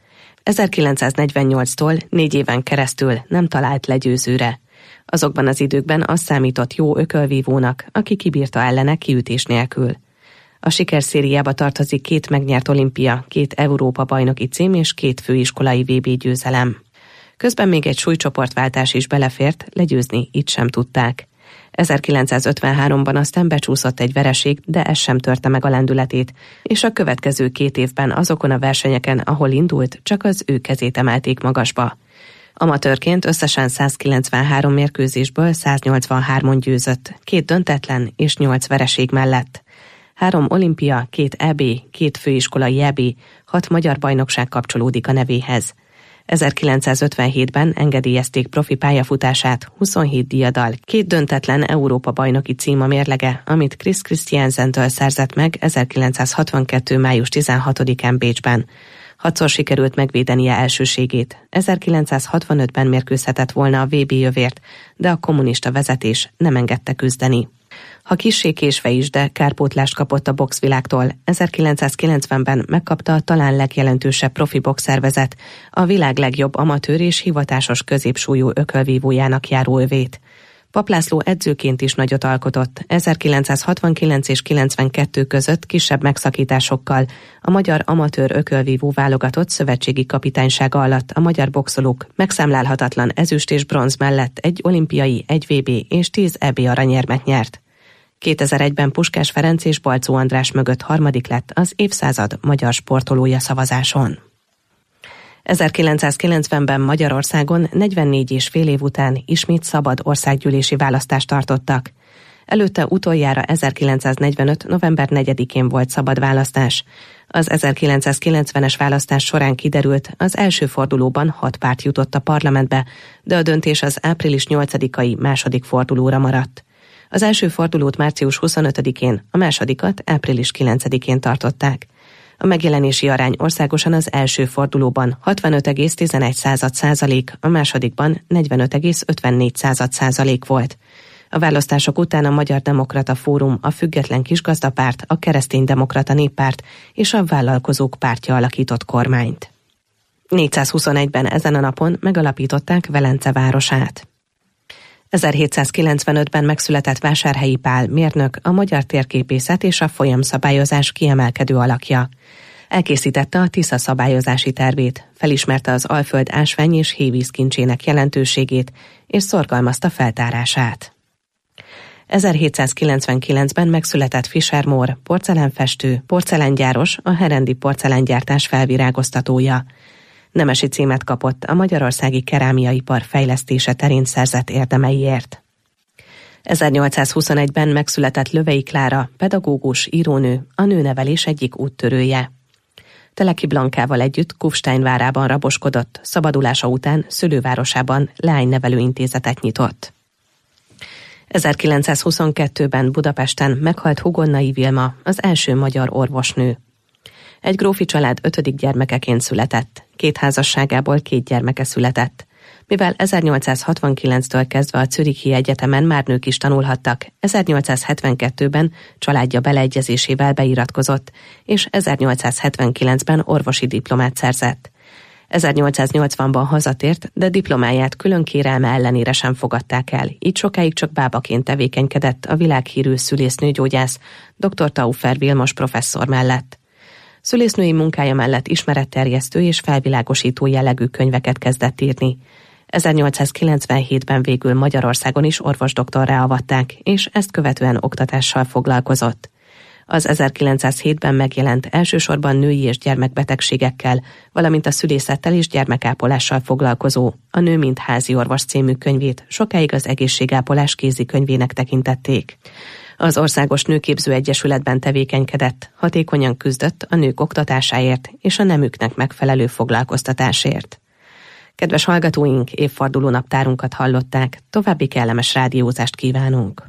ezerkilencszáznegyvennyolctól négy éven keresztül nem talált legyőzőre. Azokban az időkben az számított jó ökölvívónak, aki kibírta ellene kiütés nélkül. A sikerszériába tartozik két megnyert olimpia, két Európa bajnoki cím és két főiskolai vé bé győzelem. Közben még egy súlycsoportváltás is belefért, legyőzni itt sem tudták. ezerkilencszázötvenháromban aztán becsúszott egy vereség, de ez sem törte meg a lendületét, és a következő két évben azokon a versenyeken, ahol indult, csak az ő kezét emelték magasba. Amatőrként összesen százkilencvenhárom mérkőzésből száznyolcvanhármon győzött, két döntetlen és nyolc vereség mellett. Három olimpia, két é bé, két főiskolai é bé, hat magyar bajnokság kapcsolódik a nevéhez. ezerkilencszázötvenhétben engedélyezték profi pályafutását, huszonhét díjaddal, két döntetlen Európa bajnoki cím a mérlege, amit Chris Christiansentől szerzett meg ezerkilencszázhatvankettő. május tizenhatodikán Bécsben. Hatszor sikerült megvédenie elsőségét. ezerkilencszázhatvanötben mérkőzhetett volna a vé bé jövért, de a kommunista vezetés nem engedte küzdeni. Ha kissé késve is, de kárpótlást kapott a boxvilágtól, ezerkilencszázkilencvenben megkapta a talán legjelentősebb profi boxszervezet, a világ legjobb amatőr és hivatásos középsúlyú ökölvívójának járó övét. Papp László edzőként is nagyot alkotott, ezerkilencszázhatvankilenc és kilencvenkettő között kisebb megszakításokkal a magyar amatőr ökölvívó válogatott szövetségi kapitánysága alatt a magyar boxolók megszámlálhatatlan ezüst és bronz mellett egy olimpiai, egy vé bé és tíz é bé aranyérmet nyert. kétezer-egyben Puskás Ferenc és Balczó András mögött harmadik lett az évszázad magyar sportolója szavazáson. ezerkilencszázkilencvenben Magyarországon negyvennégy és fél év után ismét szabad országgyűlési választást tartottak. Előtte utoljára ezerkilencszáznegyvenöt. november negyedikén volt szabad választás. Az ezerkilencszázkilencvenes választás során kiderült, az első fordulóban hat párt jutott a parlamentbe, de a döntés az április nyolcadikai második fordulóra maradt. Az első fordulót március huszonötödikén, a másodikat április kilencedikén tartották. A megjelenési arány országosan az első fordulóban hatvanöt egész tizenegy százalék, a másodikban negyvenöt egész ötvennégy százalék volt. A választások után a Magyar Demokrata Fórum, a Független Kisgazdapárt, a Kereszténydemokrata Néppárt és a Vállalkozók Pártja alakított kormányt. négyszázhuszonegyben ezen a napon megalapították Velence városát. ezerhétszázkilencvenötben megszületett Vásárhelyi Pál mérnök, a magyar térképészet és a folyamszabályozás kiemelkedő alakja. Elkészítette a Tisza szabályozási tervét, felismerte az Alföld ásvány és hévízkincsének jelentőségét, és szorgalmazta feltárását. ezerhétszázkilencvenkilencben megszületett Fischer Mór, porcelánfestő, porcelángyáros, a herendi porcelángyártás felvirágoztatója. Nemesi címet kapott a magyarországi kerámiaipar fejlesztése terén szerzett érdemeiért. ezernyolcszázhuszonegyben megszületett Lövei Klára, pedagógus, írónő, a nőnevelés egyik úttörője. Teleki Blankával együtt Kufstein várában raboskodott, szabadulása után szülővárosában leánynevelőintézetet nyitott. ezerkilencszázhuszonkettőben Budapesten meghalt Hugonnai Vilma, az első magyar orvosnő. Egy grófi család ötödik gyermekeként született, két házasságából két gyermeke született. Mivel ezernyolcszázhatvankilenctől kezdve a Zürichi Egyetemen már nők is tanulhattak, ezernyolcszázhetvenkettőben családja beleegyezésével beiratkozott, és ezernyolcszázhetvenkilencben orvosi diplomát szerzett. ezernyolcszáznyolcvanban hazatért, de diplomáját külön kérelme ellenére sem fogadták el, így sokáig csak bábaként tevékenykedett a világhírű szülésznőgyógyász dr. Taufer Vilmos professzor mellett. Szülésznői munkája mellett ismeretterjesztő és felvilágosító jellegű könyveket kezdett írni. ezernyolcszázkilencvenhétben végül Magyarországon is orvosdoktorrá avatták, és ezt követően oktatással foglalkozott. Az ezerkilencszázhétben megjelent elsősorban női és gyermekbetegségekkel, valamint a szülészettel és gyermekápolással foglalkozó A nő mint házi orvos című könyvét sokáig az egészségápolás kézikönyvének tekintették. Az Országos Nőképző Egyesületben tevékenykedett, hatékonyan küzdött a nők oktatásáért és a nemüknek megfelelő foglalkoztatásért. Kedves hallgatóink, évforduló naptárunkat hallották, további kellemes rádiózást kívánunk!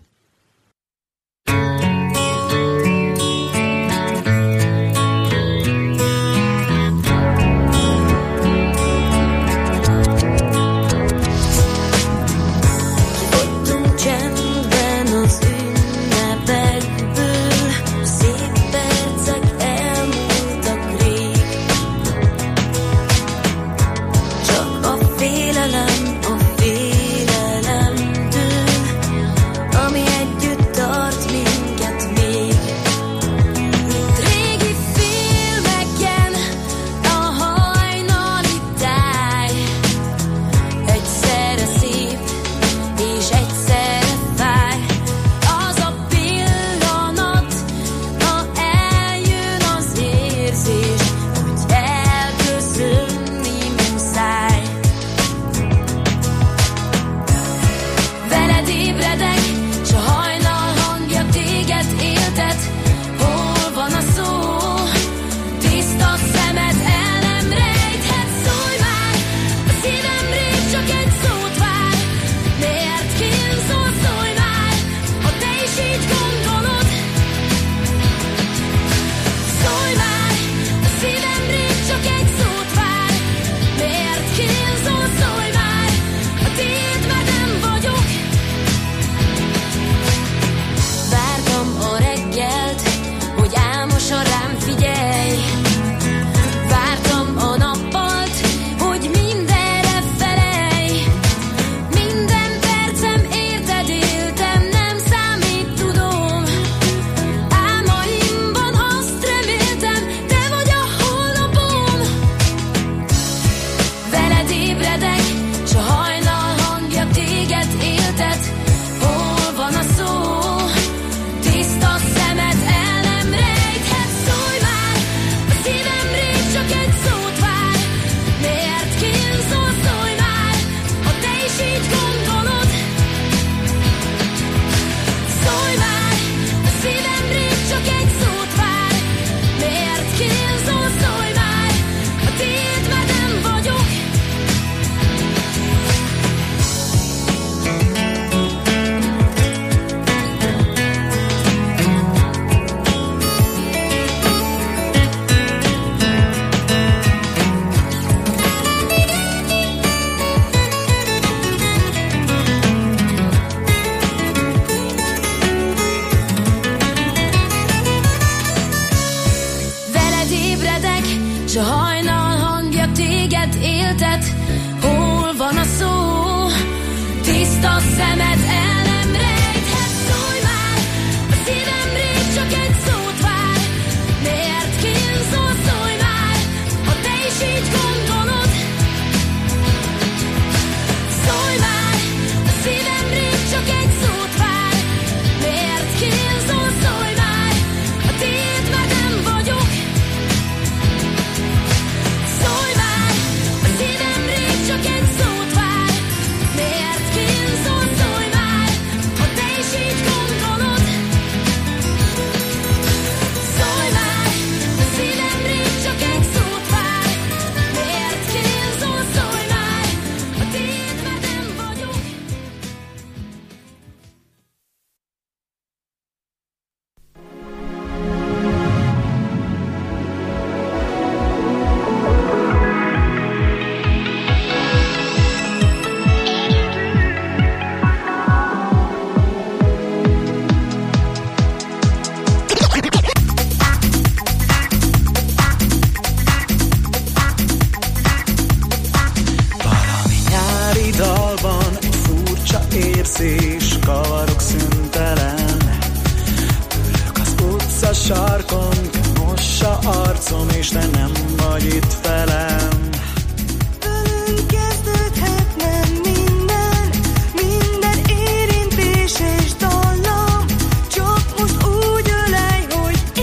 sarkon, mossa arcom, és te nem vagy itt velem. Velünk kezdődhetne minden, minden érintés és dallam. Csak most úgy ölej, hogy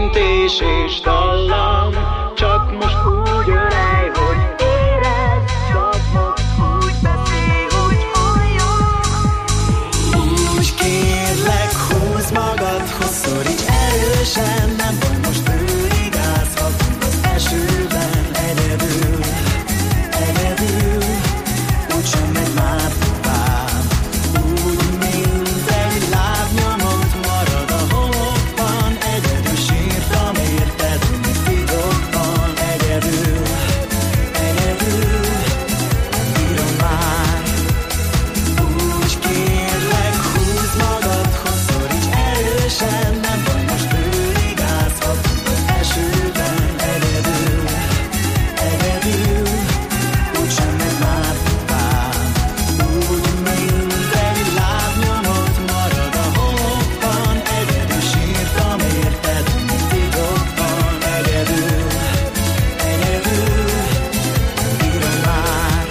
intés és dallam, csak most úgy ölej, hogy érezd, csak most úgy beszélj, hogy halljon. Úgy kérlek, húzd magadhoz, szoríts erősen, nem vagy most bőrig ázhatunk az esőben, egyedül, egyedül, úgysem megy már tovább. Úgy, mint egy lábnyomot marad a homokban, egyedül sírtam érted, mint titokban, egyedül, egyedül, nem bírom már. Úgy kérlek, húzd magadhoz, szoríts erősen, nem vagy most bőrig ázhatunk az esőben, egyedül, egyedül, úgysem megy már tovább. Úgy, mint egy lábnyomot marad a homokban, egyedül sírtam érted, mint titokban, egyedül, egyedül, nem bírom már.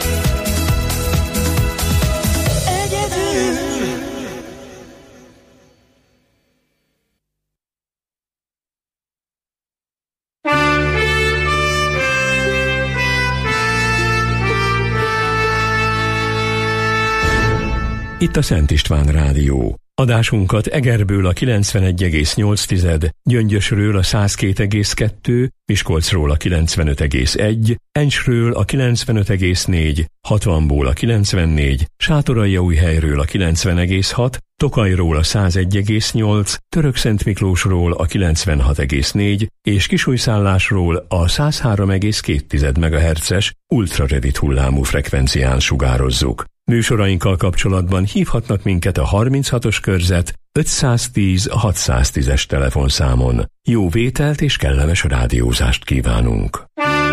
Egyedül. Itt a Szent István Rádió. Adásunkat Egerből a kilencvenegy egész nyolc, Gyöngyösről a száz két egész kettő, Miskolcról a kilencvenöt egész egy, Encsről a kilencvenöt egész négy, hatvanból a kilencvennégy, Sátoraljaújhelyről a kilencven egész hat, Tokajról a száz egy egész nyolc, Törökszentmiklósról a kilencvenhat egész négy és Kisújszállásról a száz három egész két megahertzes ultrarövid hullámú frekvencián sugározzuk. Műsorainkkal kapcsolatban hívhatnak minket a harminchatos körzet ötszáztíz hatszáztízes telefonszámon. Jó vételt és kellemes rádiózást kívánunk!